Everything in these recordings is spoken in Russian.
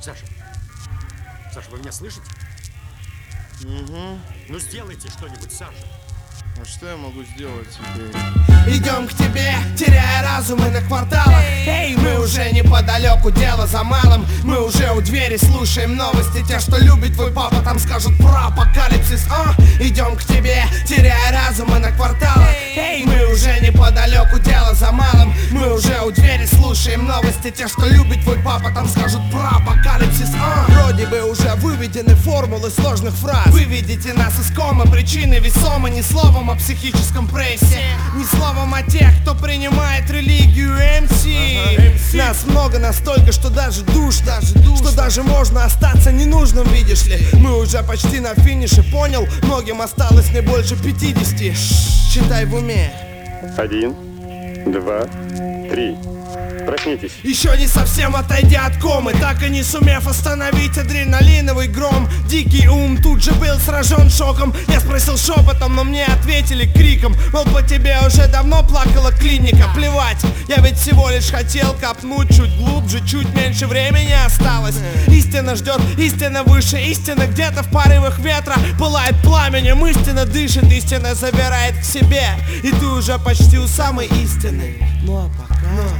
Саша, Саша, вы меня слышите? Угу. Ну сделайте что-нибудь, Саша. А что я могу сделать теперь? Идем к тебе, теряя разумы на кварталах. Эй, мы уже неподалеку, дело за малым. Мы уже у двери, слушаем новости. Те, что любит твой папа, там скажут про апокалипсис. Идем к тебе, теряя разумы на кварталах. Эй, мы уже неподалеку, дело за малым. Мы уже у двери, слушаем новости. Те, что любит твой папа, там скажут про апокалипсис. Вроде бы уже выведены формулы сложных фраз. Выведите нас из комы, причины весомы. Ни словом о психическом прессе, ни словом о тех, кто принимает религию МС. Нас много настолько, что даже душно, что даже можно остаться ненужным, видишь ли. Мы уже почти на финише, понял? Многим осталось не больше 50. Считай в уме. 1, 2, 3. Проснитесь. Еще не совсем отойдя от комы, так и не сумев остановить адреналиновый гром. Дикий ум тут же был сражен шоком. Я спросил шепотом, но мне ответили криком. Мол, по тебе уже давно плакала клиника. Плевать, я ведь всего лишь хотел копнуть чуть глубже, чуть меньше времени осталось. Истина ждет, истина выше, истина где-то в порывах ветра пылает пламенем. Истина дышит, истина забирает к себе. И ты уже почти у самой истины. Ну а пока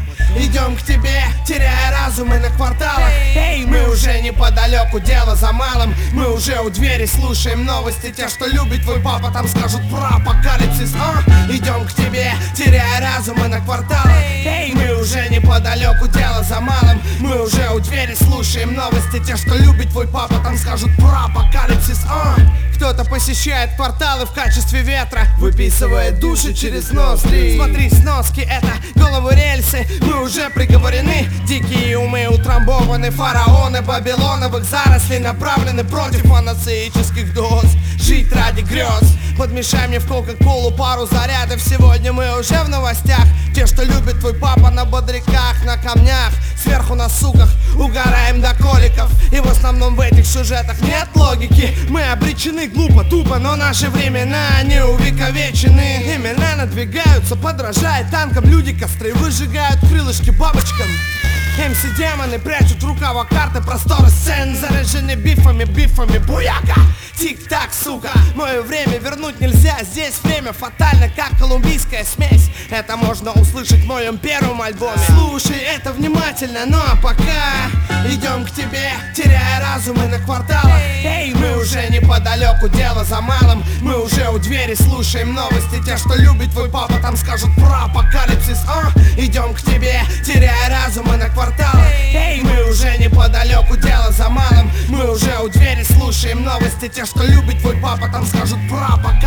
идем к тебе, теряя разумы на кварталах. Эй, мы уже неподалеку, дело за малым. Мы уже у двери, слушаем новости. Те, что любит твой папа, там скажут про апокалипсис. Идем к тебе, теряя разумы на кварталах. Эй, мы уже неподалеку, дело за малым. Мы уже у двери, слушаем новости. Те, что любит твой папа, там скажут про апокалипсис. Кто-то посещает кварталы в качестве ветра, выписывает души через ноздри. Смотри, сноски, это головы рельсы. Мы уже приговорены, дикие умы утрамбованы. Фараоны Вавилоновых зарослей направлены против анацеических доз. Жить ради грез. Подмешай мне в кока-колу пару зарядов. Сегодня мы уже в новостях. Те, что любит твой папа, на бодряках, на камнях, сверху на суках, угораем до коликов. И в основном в этих сюжетах нет логики. Мы обречены глупо, тупо, но наши времена не увековечены. Имена надвигаются, подражая танкам. Люди костры выжигают, крылышки бабочкам. МС-демоны прячут рукава карты, просторы сцен заряжены бифами, буяка. Тик-так, сука, мое время вернуть нельзя. Здесь время фатально, как колумбийская смесь. Это можно услышать в моем первом альбоме. Слушай это внимательно, ну а пока идем к тебе, теряя разумы на кварталах. Эй, мы уже неподалеку, дело за малым. Мы уже у двери, слушаем новости. Те, что любит твой папа, там скажут про апокалипсис. Идем к тебе, теряя разумы на кварталах. Эй, мы уже неподалеку, дело за малым. Мы уже у двери, слушаем новости. Те, что любит твой папа, там скажут про апокалипсис.